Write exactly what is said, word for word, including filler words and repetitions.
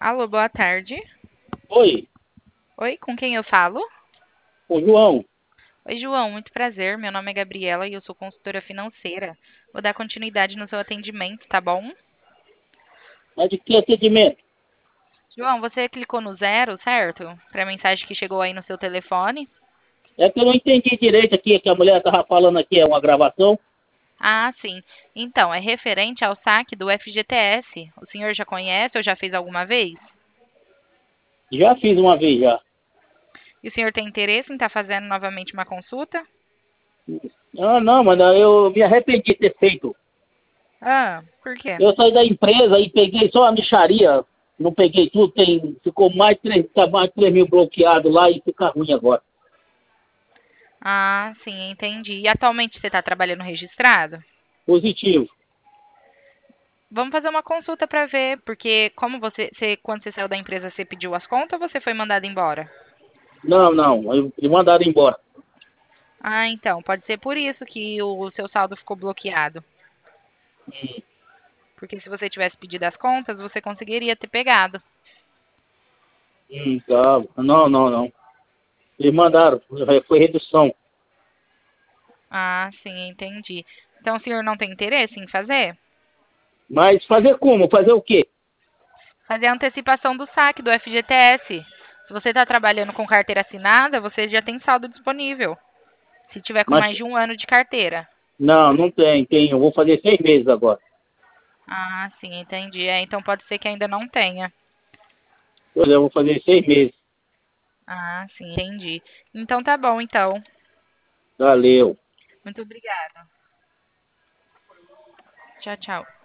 Alô, boa tarde. Oi, Oi, com quem eu falo? o João, Oi, João, muito prazer. Meu nome é Gabriela e eu sou consultora financeira. Vou dar continuidade no seu atendimento, tá bom? é de que atendimento? João, você clicou no zero, certo? Para a mensagem que chegou aí no seu telefone? É que eu não entendi direito aqui, que a mulher estava falando aqui, é uma gravação. Ah, sim. Então, é referente ao saque do F G T S. O senhor já conhece ou já fez alguma vez? Já fiz uma vez já. E o senhor tem interesse em estar fazendo novamente uma consulta? Ah, não, mas não, eu me arrependi de ter feito. Ah, por quê? Eu saí da empresa e peguei só a mixaria, não peguei tudo, tem, ficou mais de três, tá mais de três mil bloqueado lá e fica ruim agora. Ah, sim, entendi. E atualmente você está trabalhando registrado? Positivo. Vamos fazer uma consulta para ver, porque como você, você- quando você saiu da empresa, você pediu as contas ou você foi mandado embora? Não, não, eu, me mandaram embora. Ah, então, pode ser por isso que o seu saldo ficou bloqueado. Porque se você tivesse pedido as contas, você conseguiria ter pegado. Hum, tá. Não, não, não. Eles mandaram, foi redução. Ah, sim, entendi. Então o senhor não tem interesse em fazer? Mas fazer como? Fazer o quê? Fazer a antecipação do saque do F G T S. Se você está trabalhando com carteira assinada, você já tem saldo disponível. Se tiver com Mas mais de um ano de carteira. não, não tem, tem. Eu vou fazer seis meses agora. Ah, sim, entendi. É, então pode ser que ainda não tenha. Pois é, eu vou fazer seis meses. Ah, sim, entendi. Então tá bom, então. Valeu. Muito obrigada. Tchau, tchau.